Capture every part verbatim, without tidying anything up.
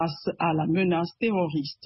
face à la menace terroriste.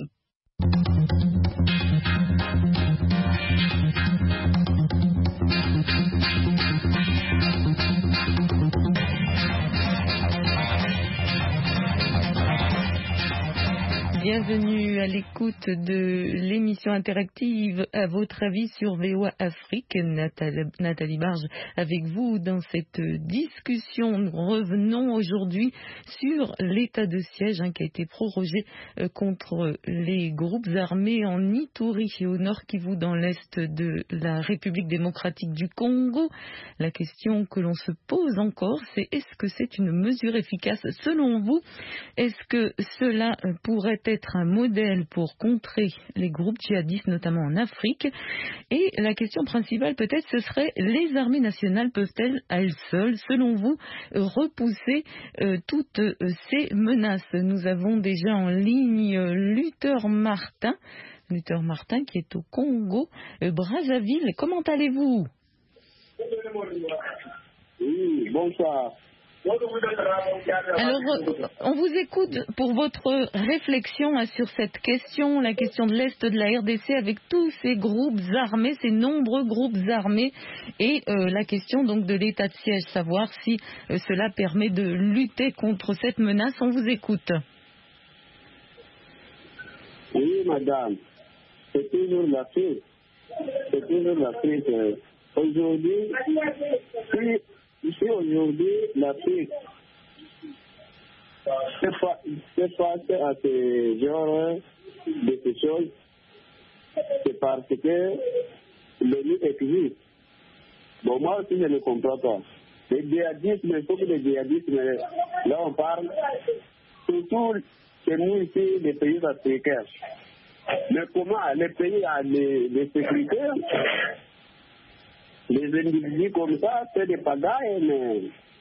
Bienvenue à l'écoute de l'émission interactive À votre avis sur V O A Afrique. Nathalie, Nathalie Barge avec vous dans cette discussion. Nous revenons aujourd'hui sur l'état de siège hein, qui a été prorogé euh, contre les groupes armés en Ituri et au Nord Kivu dans l'est de la République démocratique du Congo. La question que l'on se pose encore, c'est est-ce que c'est une mesure efficace selon vous? Est-ce que cela pourrait être un modèle pour contrer les groupes djihadistes, notamment en Afrique? Et la question principale, peut-être, ce serait les armées nationales peuvent-elles, à elles seules, selon vous, repousser euh, toutes euh, ces menaces? Nous avons déjà en ligne euh, Luther Martin, Luther Martin qui est au Congo, euh, Brazzaville. Comment allez-vous? Oui, bonsoir. Alors, on vous écoute pour votre réflexion hein, sur cette question, la question de l'Est de la R D C avec tous ces groupes armés, ces nombreux groupes armés, et euh, la question donc de l'état de siège, savoir si euh, cela permet de lutter contre cette menace. On vous écoute. Oui, madame, c'est toujours la fête. C'est toujours la fête. Aujourd'hui, si Ici, aujourd'hui, l'Afrique se face à ce genre de ces choses, c'est parce que l'ennemi existe. Bon, moi aussi, je ne comprends pas. Le djihadisme, il faut que le djihadisme, là, on parle, surtout chez nous ici, les pays africains. Mais comment les pays à les, les sécurité? Les individus comme ça, c'est des pagailles, mais...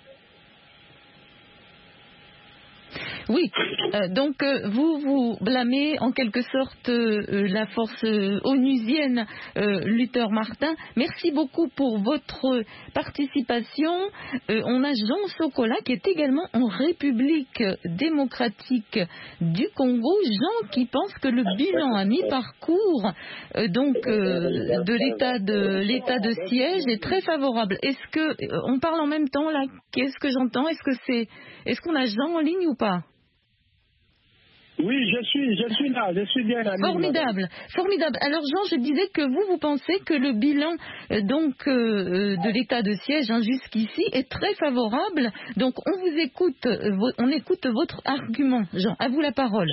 Oui, euh, donc euh, vous vous blâmez en quelque sorte euh, la force euh, onusienne, euh, Luther Martin. Merci beaucoup pour votre participation. Euh, on a Jean Sokola qui est également en République démocratique du Congo. Jean qui pense que le bilan à mi-parcours euh, donc euh, de l'état de l'état de siège est très favorable. Est-ce que euh, on parle en même temps là? Qu'est-ce que j'entends? Est-ce que c'est est-ce qu'on a Jean en ligne ou pas? Oui, je suis, je suis là, je suis bien là. Formidable, madame. Formidable. Alors Jean, je disais que vous, vous pensez que le bilan euh, donc euh, de l'état de siège hein, jusqu'ici est très favorable. Donc on vous écoute, euh, vo- on écoute votre argument. Jean, à vous la parole.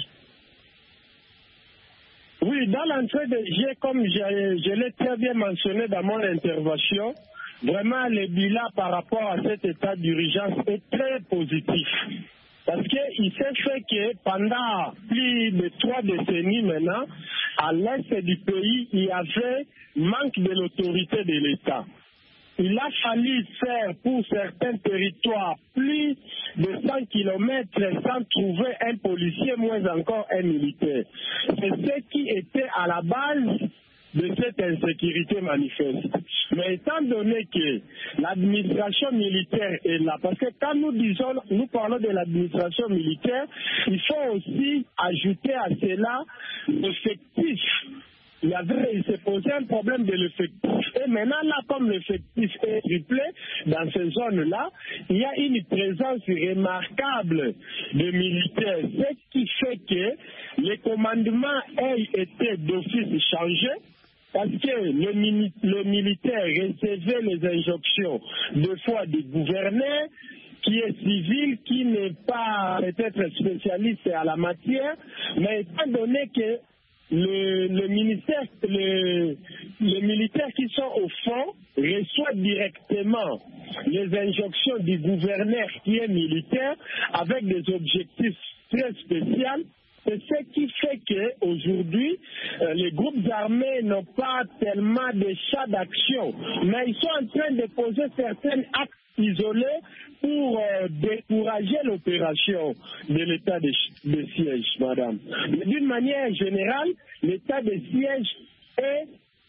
Oui, dans l'entrée de G, comme je, je l'ai très bien mentionné dans mon intervention, vraiment le bilan par rapport à cet état d'urgence est très positif. Parce qu'il s'est fait que pendant plus de trois décennies maintenant, à l'est du pays, il y avait manque de l'autorité de l'État. Il a fallu faire pour certains territoires plus de cent kilomètres sans trouver un policier, moins encore un militaire. C'est ce qui était à la base de cette insécurité manifeste. Mais étant donné que l'administration militaire est là, parce que quand nous disons, nous parlons de l'administration militaire, il faut aussi ajouter à cela l'effectif. Il y avait, il s'est posé un problème de l'effectif. Et maintenant, là, comme l'effectif est triplé dans ces zones-là, il y a une présence remarquable de militaires. Ce qui fait que les commandements aient été d'office changés. Parce que le, mini, le militaire recevait les injonctions deux fois du gouverneur, qui est civil, qui n'est pas peut-être spécialiste à la matière, mais étant donné que le, le ministère, le, les militaires qui sont au fond reçoivent directement les injonctions du gouverneur qui est militaire avec des objectifs très spéciaux. C'est ce qui fait qu'aujourd'hui, euh, les groupes armés n'ont pas tellement de champs d'action, mais ils sont en train de poser certains actes isolés pour euh, décourager l'opération de l'état de, de siège, madame. Mais d'une manière générale, l'état de siège est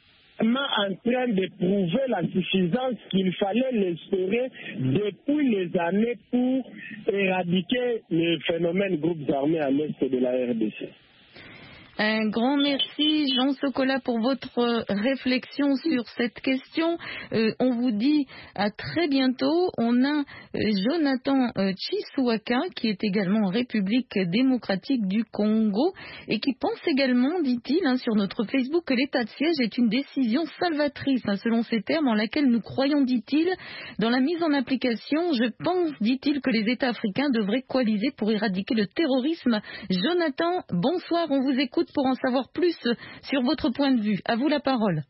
en train de prouver la suffisance qu'il fallait l'espérer depuis les années pour éradiquer le phénomène groupes armés à l'est de la R D C. Un grand merci, Jean Sokola, pour votre réflexion sur cette question. Euh, on vous dit à très bientôt. On a euh, Jonathan euh, Chisuaka, qui est également en République démocratique du Congo, et qui pense également, dit-il, hein, sur notre Facebook, que l'état de siège est une décision salvatrice, hein, selon ces termes, en laquelle nous croyons, dit-il, dans la mise en application. Je pense, dit-il, que les États africains devraient coaliser pour éradiquer le terrorisme. Jonathan, bonsoir, on vous écoute pour en savoir plus sur votre point de vue. À vous la parole.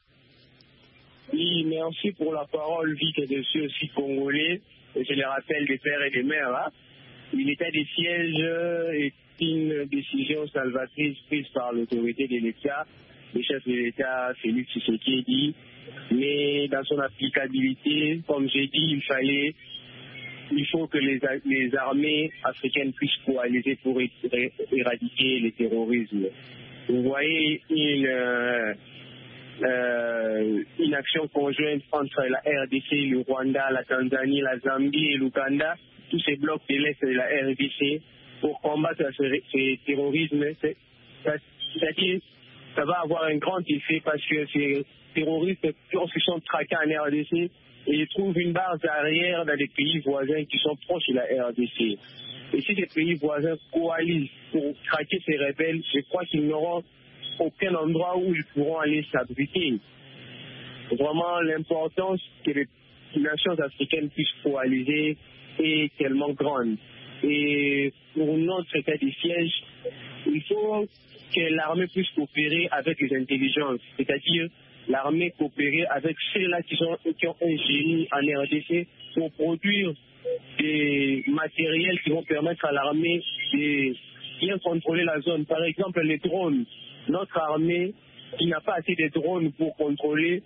Oui, merci pour la parole, vu que je suis aussi congolais. Et je le rappelle des pères et des mères. Hein. L'état de siège est une décision salvatrice prise par l'autorité de l'État, le chef de l'État, Félix Tshisekedi. Mais dans son applicabilité, comme j'ai dit, il fallait Il faut que les, les armées africaines puissent coaliser pour éradiquer le terrorisme. Vous voyez une, euh, euh, une action conjointe entre la R D C, le Rwanda, la Tanzanie, la Zambie et l'Ouganda, tous ces blocs de l'Est de la R D C, pour combattre ce, ce terrorisme. C'est-à-dire ça va avoir un grand effet parce que ces terroristes, lorsqu'ils sont traqués en R D C, et ils trouvent une base arrière dans les pays voisins qui sont proches de la R D C. Et si les pays voisins coalisent pour traquer ces rebelles, je crois qu'ils n'auront aucun endroit où ils pourront aller s'abriter. Vraiment, l'importance que les nations africaines puissent coaliser est tellement grande. Et pour notre état de siège, il faut que l'armée puisse coopérer avec les intelligences, c'est-à-dire l'armée coopérer avec ceux-là qui, sont, qui ont un génie en R D C pour produire des matériels qui vont permettre à l'armée de bien contrôler la zone. Par exemple, les drones. Notre armée, qui n'a pas assez de drones pour contrôler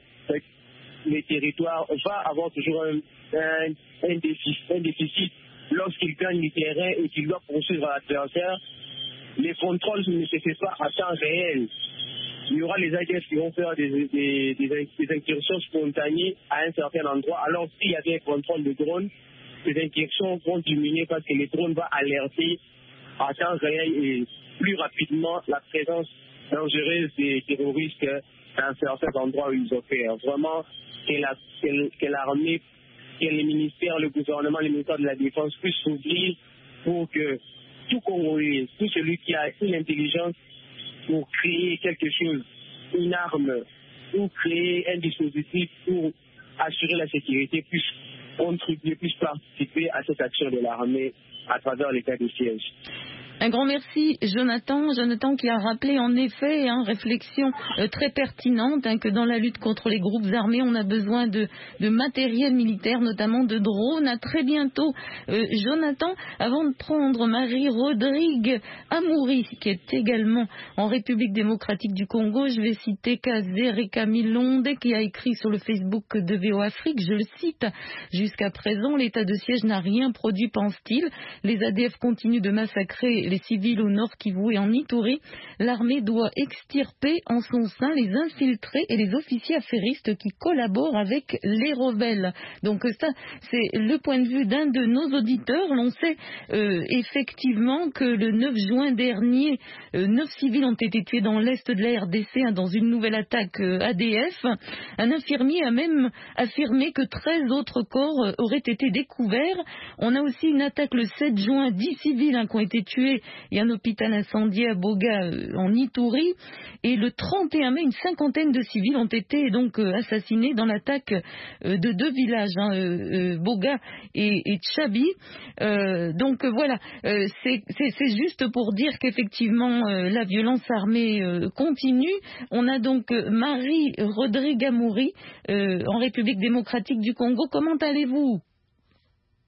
les territoires, va avoir toujours un, un, un, déficit, un déficit lorsqu'il gagne du terrain et qu'il doit poursuivre l'adversaire. Les contrôles ne se font pas à temps réel. Il y aura les A D F qui vont faire des, des, des, des incursions spontanées à un certain endroit. Alors, s'il y avait un contrôle de drones, ces incursions vont diminuer parce que les drones vont alerter à temps réel et plus rapidement la présence dangereuse des terroristes dans certains endroits où ils opèrent. Vraiment, que, la, que, que l'armée, que les ministères, le gouvernement, les ministères de la Défense puissent s'ouvrir pour que tout Congolais, tout celui qui a une intelligence pour créer quelque chose, une arme, ou créer un dispositif pour assurer la sécurité, puisse contribuer, puisse participer à cette action de l'armée à travers l'état de siège. Un grand merci, Jonathan. Jonathan qui a rappelé en effet, hein, réflexion euh, très pertinente, hein, que dans la lutte contre les groupes armés, on a besoin de, de matériel militaire, notamment de drones. À très bientôt, euh, Jonathan. Avant de prendre Marie-Rodrigue Amouri, qui est également en République démocratique du Congo, je vais citer Kazereka Milonde, qui a écrit sur le Facebook de V O Afrique, je le cite, « Jusqu'à présent, l'état de siège n'a rien produit, pense-t-il. Les A D F continuent de massacrer les civils au nord Kivu et en Ituri. L'armée doit extirper en son sein les infiltrés et les officiers affairistes qui collaborent avec les rebelles. » Donc ça, c'est le point de vue d'un de nos auditeurs. L'on sait euh, effectivement que le neuf juin dernier, euh, neuf civils ont été tués dans l'est de la R D C, hein, dans une nouvelle attaque euh, A D F. Un infirmier a même affirmé que treize autres corps euh, auraient été découverts. On a aussi une attaque le sept juin, dix civils hein, qui ont été tués. Il y a un hôpital incendié à Boga euh, en Ituri. Et le trente et un mai, une cinquantaine de civils ont été donc euh, assassinés dans l'attaque euh, de deux villages, hein, euh, euh, Boga et, et Tchabi. Euh, donc euh, voilà, euh, c'est, c'est, c'est juste pour dire qu'effectivement euh, la violence armée euh, continue. On a donc euh, Marie-Rodrigue Amouri euh, en République démocratique du Congo. Comment allez-vous ?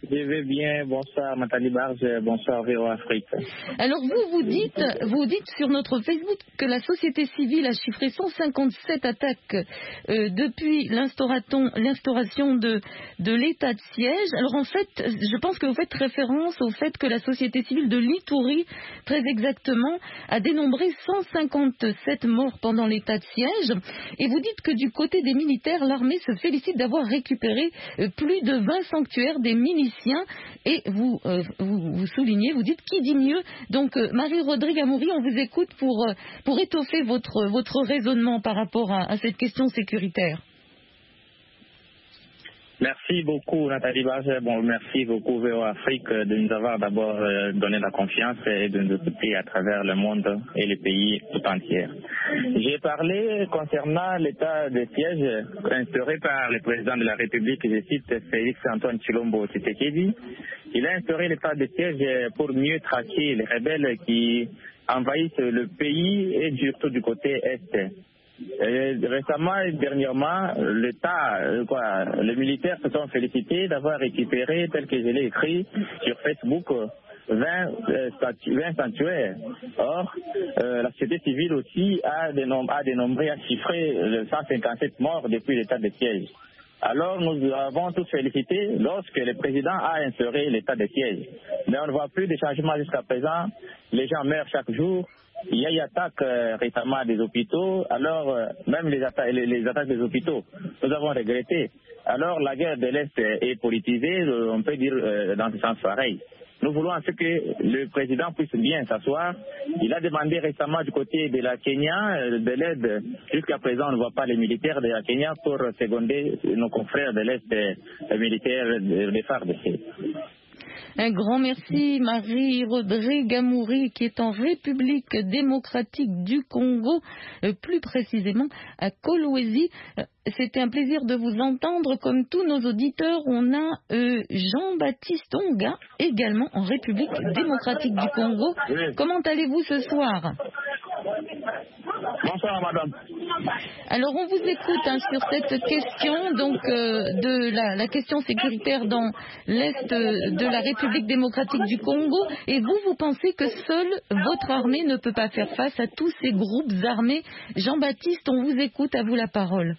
Je vais bien. Bonsoir Nathalie Barge, bonsoir V O Afrique. Alors vous, vous dites, vous dites sur notre Facebook que la société civile a chiffré cent cinquante-sept attaques euh, depuis l'instauration de, de l'état de siège. Alors en fait, je pense que vous faites référence au fait que la société civile de l'Ituri, très exactement, a dénombré cent cinquante-sept morts pendant l'état de siège. Et vous dites que du côté des militaires, l'armée se félicite d'avoir récupéré euh, plus de vingt sanctuaires des miliciens. Et vous, euh, vous, vous soulignez, vous dites qui dit mieux. Donc euh, Marie-Rodrigue Amoury, on vous écoute pour, euh, pour étoffer votre, votre raisonnement par rapport à, à cette question sécuritaire. Merci beaucoup Nathalie Barge. Bon, merci beaucoup V O Afrique de nous avoir d'abord euh, donné la confiance et de nous écouter à travers le monde et les pays tout entiers. J'ai parlé concernant l'état de siège instauré par le président de la République, je cite Félix Antoine Tshilombo Tshisekedi. Il a instauré l'état de siège pour mieux traquer les rebelles qui envahissent le pays et surtout du côté est. Et récemment et dernièrement, l'État, euh, quoi, les militaires se sont félicités d'avoir récupéré, tel que je l'ai écrit sur Facebook, vingt, euh, statu- vingt sanctuaires. Or, euh, la société civile aussi a dénombré, a dénombré, a chiffré euh, cent cinquante-sept morts depuis l'état de siège. Alors, nous avons tous félicité lorsque le président a instauré l'état de siège. Mais on ne voit plus de changements jusqu'à présent. Les gens meurent chaque jour. Il y a eu attaque euh, récemment des hôpitaux, alors euh, même les, atta- les, les attaques des hôpitaux, nous avons regretté. Alors la guerre de l'Est est politisée, euh, on peut dire euh, dans ce sens pareil. Nous voulons à ce que le président puisse bien s'asseoir. Il a demandé récemment du côté de la Kenya euh, de l'aide. Jusqu'à présent, on ne voit pas les militaires de la Kenya pour seconder nos confrères de l'Est euh, militaires des F A R D C. Un grand merci Marie-Rodrigue Amoury qui est en République démocratique du Congo, euh, plus précisément à Kolwezi. Euh, C'était un plaisir de vous entendre. Comme tous nos auditeurs, on a euh, Jean-Baptiste Onga, également en République démocratique du Congo. Oui. Comment allez-vous ce soir? Bonsoir, madame. Alors, on vous écoute hein, sur cette question donc euh, de la, la question sécuritaire dans l'Est euh, de la République démocratique du Congo. Et vous, vous pensez que seule votre armée ne peut pas faire face à tous ces groupes armés. Jean-Baptiste, on vous écoute, à vous la parole.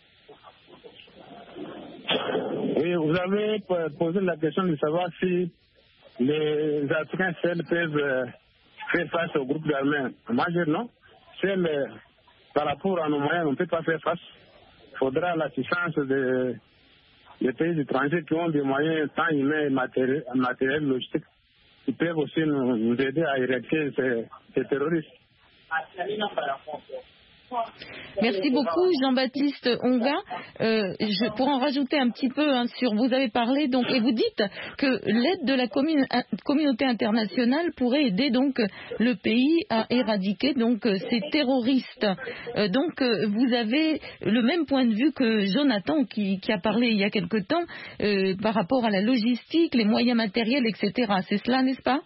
Oui, vous avez posé la question de savoir si les Africains seuls peuvent euh, faire face au groupe armés. Moi, je dis non. Seuls, euh, par rapport à nos moyens, on ne peut pas faire face. Il faudra l'assistance de, des pays étrangers qui ont des moyens tant humains et matériels, matériels logistiques, qui peuvent aussi nous, nous aider à éradiquer ces, ces terroristes. Merci beaucoup Jean-Baptiste Onga. Euh, je, pour en rajouter un petit peu hein, sur, vous avez parlé donc et vous dites que l'aide de la commune, communauté internationale pourrait aider donc le pays à éradiquer donc ces terroristes. Euh, donc euh, vous avez le même point de vue que Jonathan qui, qui a parlé il y a quelque temps euh, par rapport à la logistique, les moyens matériels, et cetera. C'est cela, n'est-ce pas?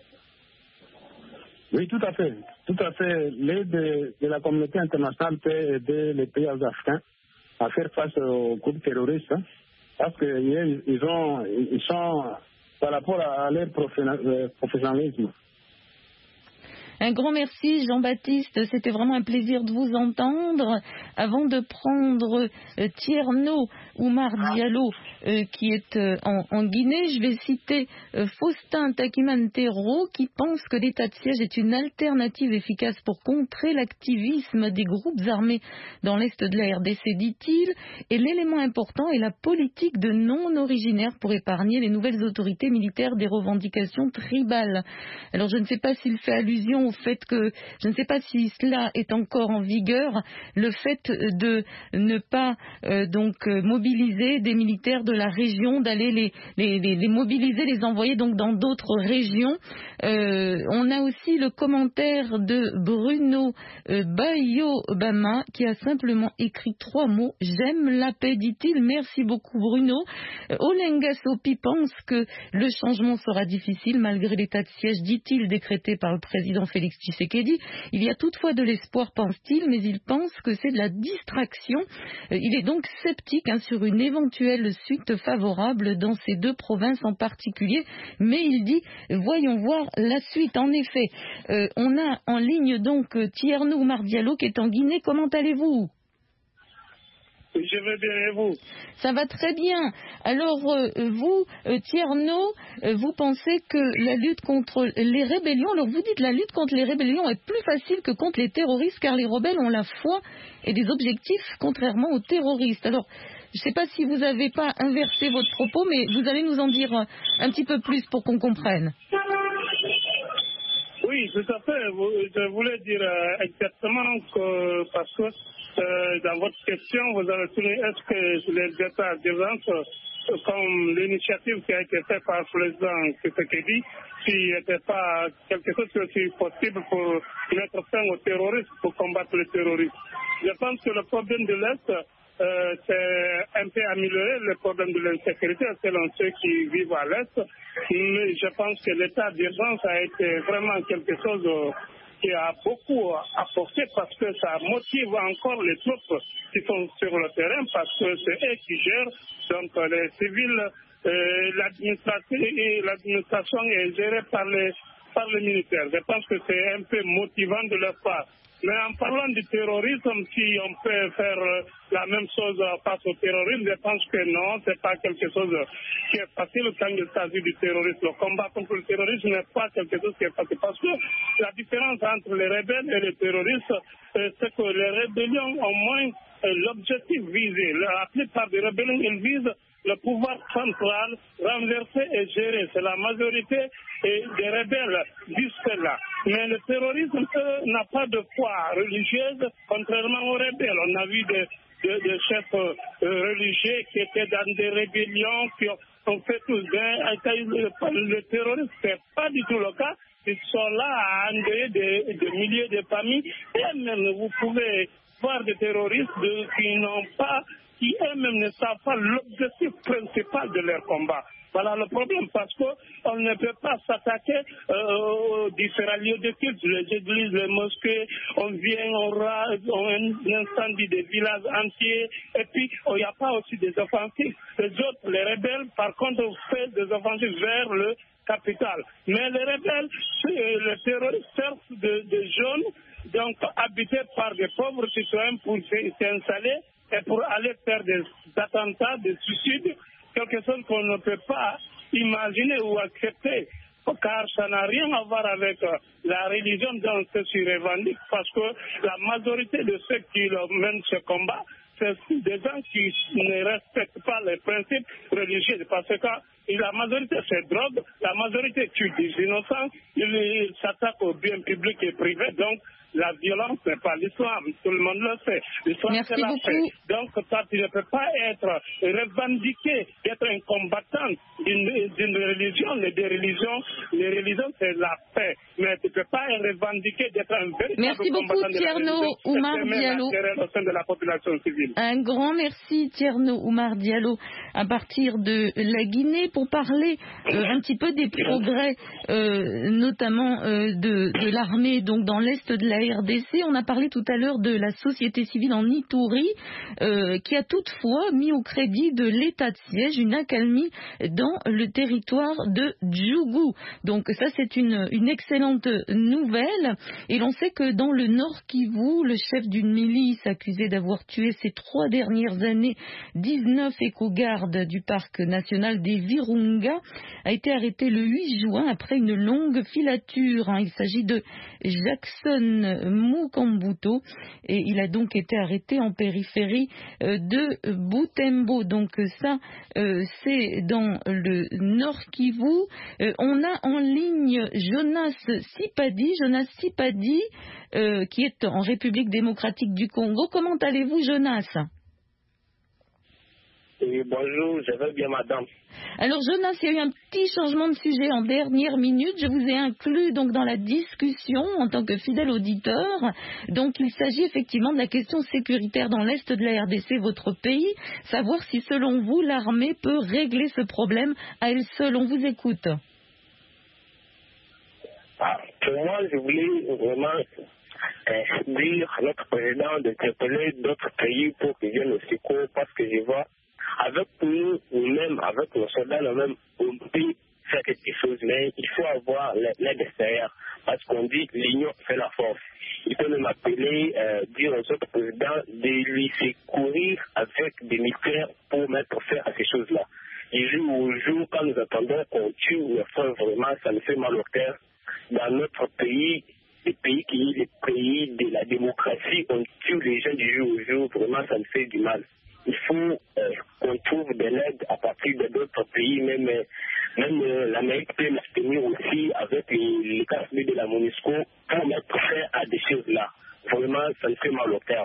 Oui, tout à fait. Tout à fait. L'aide de, de la communauté internationale peut aider les pays africains à faire face aux groupes terroristes, hein, parce qu'ils ils ont, ils sont par rapport à leur professionnalisme. Un grand merci Jean-Baptiste, c'était vraiment un plaisir de vous entendre. Avant de prendre euh, Tierno Oumar Diallo euh, qui est euh, en, en Guinée, je vais citer euh, Faustin Takimantero qui pense que l'état de siège est une alternative efficace pour contrer l'activisme des groupes armés dans l'est de la R D C, dit-il, et l'élément important est la politique de non-originaire pour épargner les nouvelles autorités militaires des revendications tribales. Alors je ne sais pas s'il fait allusion au fait que, je ne sais pas si cela est encore en vigueur, le fait de ne pas euh, donc euh, mobiliser des militaires de la région, d'aller les, les, les, les mobiliser, les envoyer donc dans d'autres régions. Euh, on a aussi le commentaire de Bruno euh, Bayo-Bama qui a simplement écrit trois mots. J'aime la paix, dit-il. Merci beaucoup Bruno. Euh, Olenga Sopi pense que le changement sera difficile malgré l'état de siège, dit-il, décrété par le président Félix Félix Tshisekedi. Il y a toutefois de l'espoir, pense-t-il, mais il pense que c'est de la distraction. Il est donc sceptique hein, sur une éventuelle suite favorable dans ces deux provinces en particulier, mais il dit voyons voir la suite. En effet, euh, on a en ligne donc Thierno Oumar Diallo qui est en Guinée. Comment allez-vous ? Je vais bien et vous ? Ça va très bien. Alors euh, vous, euh, Thierno, euh, vous pensez que la lutte contre les rébellions, alors vous dites la lutte contre les rébellions est plus facile que contre les terroristes car les rebelles ont la foi et des objectifs contrairement aux terroristes. Alors je ne sais pas si vous n'avez pas inversé votre propos, mais vous allez nous en dire un, un petit peu plus pour qu'on comprenne. Oui, tout à fait. Je voulais dire exactement que, parce que euh, dans votre question, vous avez souligné est-ce que les états d'urgence, comme l'initiative qui a été faite par le président Tshisekedi, s'il n'était pas quelque chose qui est possible pour mettre fin au terrorisme, pour combattre le terrorisme. Je pense que le problème de l'Est, Euh, c'est un peu amélioré le problème de l'insécurité selon ceux qui vivent à l'Est. Mais je pense que l'état d'urgence a été vraiment quelque chose qui a beaucoup apporté parce que ça motive encore les troupes qui sont sur le terrain parce que c'est eux qui gèrent. Donc les civils, euh, l'administration, l'administration est gérée par les, par les militaires. Je pense que c'est un peu motivant de leur part. Mais en parlant du terrorisme, si on peut faire la même chose face au terrorisme, je pense que non, c'est pas quelque chose qui est facile quand il s'agit du terrorisme. Le combat contre le terrorisme n'est pas quelque chose qui est facile. Parce que la différence entre les rebelles et les terroristes, c'est que les rébellions ont moins l'objectif visé. La plupart des rébellions, ils visent le pouvoir central, renversé et géré. C'est la majorité des rebelles jusque-là. Mais le terrorisme n'a pas de foi religieuse, contrairement aux rebelles. On a vu des, des, des chefs euh, religieux qui étaient dans des rébellions, qui ont, ont fait tout bien. Le terrorisme, ce n'est pas du tout le cas. Ils sont là à endeuiller des, des milliers de familles. Et même, vous pouvez voir des terroristes de, qui n'ont pas qui eux-mêmes ne savent pas l'objectif principal de leur combat. Voilà le problème, parce qu'on ne peut pas s'attaquer euh, aux différents lieux de culte, les églises, les mosquées, on vient, on rase, on incendie des villages entiers, et puis il n'y a pas aussi des offensives. Les autres, les rebelles, par contre, font des offensives vers le capital. Mais les rebelles, les terroristes cherchent des de jeunes, donc habités par des pauvres citoyens pour s'installer, et pour aller faire des attentats, des suicides, quelque chose qu'on ne peut pas imaginer ou accepter, car ça n'a rien à voir avec la religion dont ceux-ci revendiquent, parce que la majorité de ceux qui mènent ce combat, c'est des gens qui ne respectent pas les principes religieux, parce que la majorité c'est drogue, la majorité tue des innocents, ils s'attaquent aux biens publics et privés, donc la violence n'est pas l'islam, tout le monde le sait. L'islam Merci c'est la beaucoup. paix. Donc toi, tu ne peux pas être revendiqué d'être un combattant d'une, d'une religion. Les deux religions, les religions c'est la paix. Mais tu ne peux pas revendiquer d'être un véritable merci combattant beaucoup, de Thierno la religion. Oumar C'est Diallo. au sein de la population civile. Un grand merci, Thierno Oumar Diallo, à partir de la Guinée, pour parler euh, un petit peu des progrès, euh, notamment euh, de, de l'armée, donc dans l'est de la R D C. On a parlé tout à l'heure de la société civile en Ituri, euh, qui a toutefois mis au crédit de l'état de siège une accalmie dans le territoire de Djougou. Donc ça, c'est une, une excellente nouvelle. Et l'on sait que dans le Nord Kivu, le chef d'une milice accusé d'avoir tué ces trois dernières années dix-neuf éco-gardes du parc national des Virunga a été arrêté le huit juin après une longue filature. Il s'agit de Jackson Mukambuto et il a donc été arrêté en périphérie de Butembo. Donc ça, c'est dans le Nord Kivu. On a en ligne Jonas Sipadi, Jonas Sipadi, euh, qui est en République démocratique du Congo. Comment allez-vous, Jonas? Oui, bonjour, je vais bien, madame. Alors, Jonas, il y a eu un petit changement de sujet en dernière minute. Je vous ai inclus donc dans la discussion en tant que fidèle auditeur. Donc, il s'agit effectivement de la question sécuritaire dans l'est de la R D C, votre pays. Savoir si, selon vous, l'armée peut régler ce problème à elle seule. On vous écoute. Ah, pour moi, je voulais vraiment euh, dire à notre président d'interpeller d'autres pays pour qu'ils viennent au secours, parce que je vois, avec nous, nous-mêmes, avec nos soldats, nous-mêmes, on peut faire quelque chose, mais il faut avoir l'aide extérieure, parce qu'on dit l'union fait la force. Il peut même appeler, euh, dire aux autres présidents de lui secourir avec des militaires pour mettre fin à ces choses-là. Et jour au jour, quand nous attendons qu'on tue nos frères, vraiment, ça nous fait mal au cœur. Dans notre pays, les pays qui sont les pays de la démocratie, on tue les gens du jour au jour, vraiment, ça nous fait du mal. Il faut euh, qu'on trouve de l'aide à partir de d'autres pays, même, euh, même euh, l'Amérique peut s'abstenir aussi avec les, les casse-nez de la MONUSCO pour mettre fin à des choses-là. Vraiment, ça nous fait mal au cœur.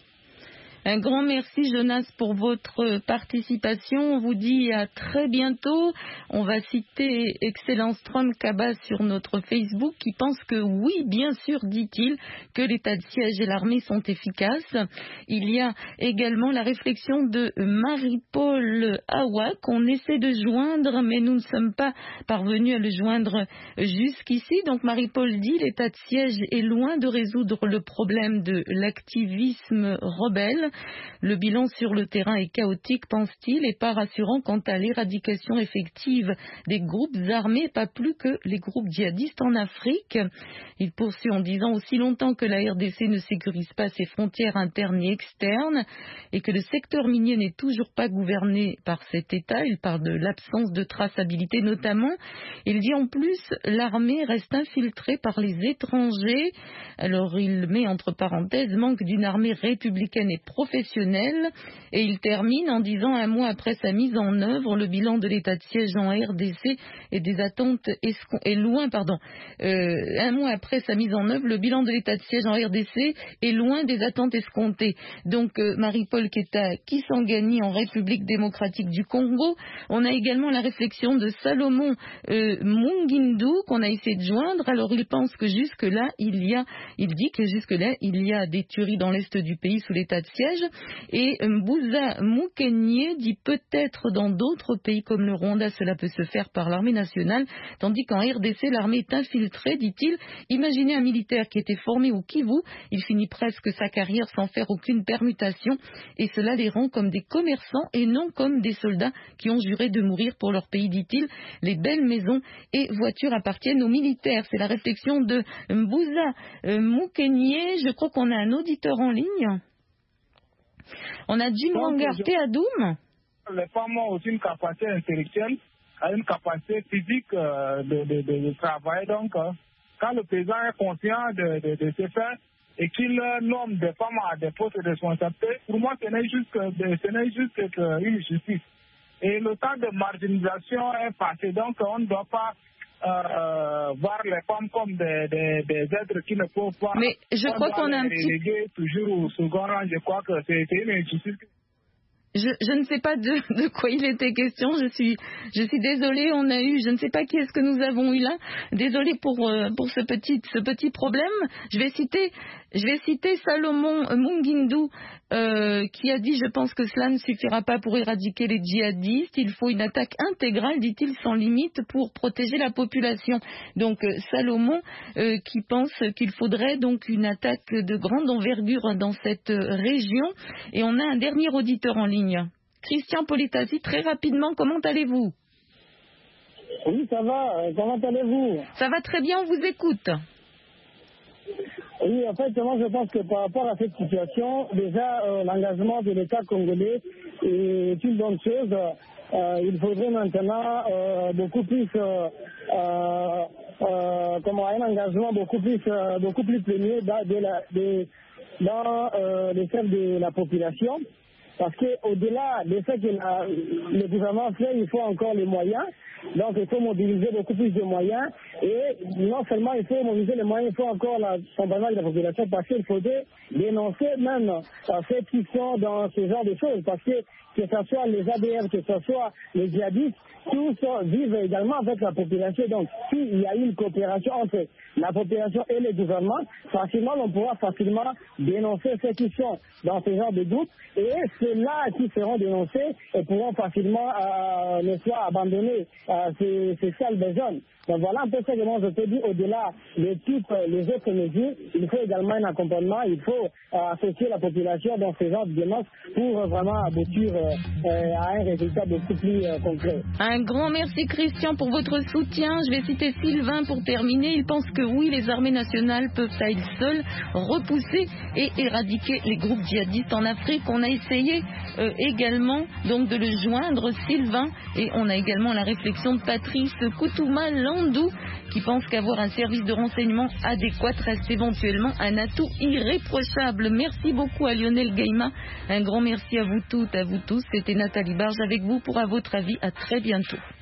Un grand merci Jonas pour votre participation. On vous dit à très bientôt. On va citer Excellence Trump Kaba sur notre Facebook qui pense que oui, bien sûr, dit-il, que l'état de siège et l'armée sont efficaces. Il y a également la réflexion de Marie-Paul Awa qu'on essaie de joindre, mais nous ne sommes pas parvenus à le joindre jusqu'ici. Donc Marie-Paul dit l'état de siège est loin de résoudre le problème de l'activisme rebelle. Le bilan sur le terrain est chaotique, pense-t-il, et pas rassurant quant à l'éradication effective des groupes armés, pas plus que les groupes djihadistes en Afrique. Il poursuit en disant aussi longtemps que la R D C ne sécurise pas ses frontières internes et externes et que le secteur minier n'est toujours pas gouverné par cet État. Il parle de l'absence de traçabilité notamment. Il dit en plus l'armée reste infiltrée par les étrangers. Alors il met entre parenthèses manque d'une armée républicaine et professionnelle, et il termine en disant un mois après sa mise en œuvre, le bilan de l'état de siège en R D C et des attentes escom- est loin, pardon, euh, un mois après sa mise en œuvre, le bilan de l'état de siège en R D C est loin des attentes escomptées. Donc euh, Marie-Paul Keita Kisangani en République démocratique du Congo. On a également la réflexion de Salomon euh, Mungindu qu'on a essayé de joindre. Alors il pense que jusque là il y a, il dit que jusque là il y a des tueries dans l'est du pays sous l'état de siège. Et Mbouza Mukenye dit peut-être dans d'autres pays comme le Rwanda cela peut se faire par l'armée nationale, tandis qu'en R D C l'armée est infiltrée, dit-il. Imaginez un militaire qui était formé au Kivu, il finit presque sa carrière sans faire aucune permutation et cela les rend comme des commerçants et non comme des soldats qui ont juré de mourir pour leur pays, dit-il. Les belles maisons et voitures appartiennent aux militaires. C'est la réflexion de Mbouza Mukenye. Je crois qu'on a un auditeur en ligne. On a Jim Wangarté à Doum. Les femmes ont aussi une capacité intellectuelle, une capacité physique euh, de, de, de, de travail. Donc, euh, quand le président est conscient de, de, de ce fait et qu'il nomme des femmes à des postes de responsabilité, pour moi, ce n'est juste, que, ce n'est juste qu'une justice. Et le temps de marginalisation est passé. Donc, on ne doit pas Euh, voir les femmes comme des, des, des êtres qui ne peuvent pas. Mais je crois qu'on a un petit... toujours au second rang. Je crois que c'est une injustice. Je, je ne sais pas de, de quoi il était question. Je suis, je suis désolée. On a eu, je ne sais pas qui est-ce que nous avons eu là. Désolée pour euh, pour ce petit ce petit problème. Je vais citer, je vais citer Salomon Mungindu euh, qui a dit je pense que cela ne suffira pas pour éradiquer les djihadistes. Il faut une attaque intégrale, dit-il, sans limite pour protéger la population. Donc euh, Salomon euh, qui pense qu'il faudrait donc une attaque de grande envergure dans cette région. Et on a un dernier auditeur en ligne. Christian Politasi, très rapidement, comment allez-vous? Oui, ça va. Comment allez-vous? Ça va très bien, on vous écoute. Oui, en fait, moi, je pense que par rapport à cette situation, déjà, euh, l'engagement de l'État congolais est une bonne chose. Euh, il faudrait maintenant euh, beaucoup plus, euh, euh, comment, un engagement beaucoup plus, euh, beaucoup plus plénier dans, de la, de, dans euh, les chefs de la population. Parce qu'au-delà de ce que la, le gouvernement fait, il faut encore les moyens. Donc il faut mobiliser beaucoup plus de moyens. Et non seulement il faut mobiliser les moyens, il faut encore l'accompagnement de la population parce qu'il faudrait dénoncer même euh, ceux qui sont dans ce genre de choses. Parce que que ce soit les A D F, que ce soit les djihadistes, tous vivent également avec la population. Donc s'il y a une coopération entre la population et le gouvernement, facilement, on pourra facilement dénoncer ceux qui sont dans ce genre de doute, et ceux-là qui seront dénoncés et pourront facilement euh, ne soit abandonner euh, ces, ces sales besoins. Donc voilà un peu ce que moi je peux dire. Au-delà de toutes les autres mesures, il faut également un accompagnement, il faut euh, associer la population dans ce genre de démarches pour euh, vraiment aboutir euh, euh, à un résultat beaucoup plus euh, concret. Un grand merci Christian pour votre soutien. Je vais citer Sylvain pour terminer. Il pense que oui, les armées nationales peuvent à elles seules repousser et éradiquer les groupes djihadistes en Afrique. On a essayé euh, également donc de le joindre, Sylvain, et on a également la réflexion de Patrice Koutouma Landou qui pense qu'avoir un service de renseignement adéquat reste éventuellement un atout irréprochable. Merci beaucoup à Lionel Gaïma. Un grand merci à vous toutes, à vous tous. C'était Nathalie Barge avec vous pour À votre avis. À très bientôt.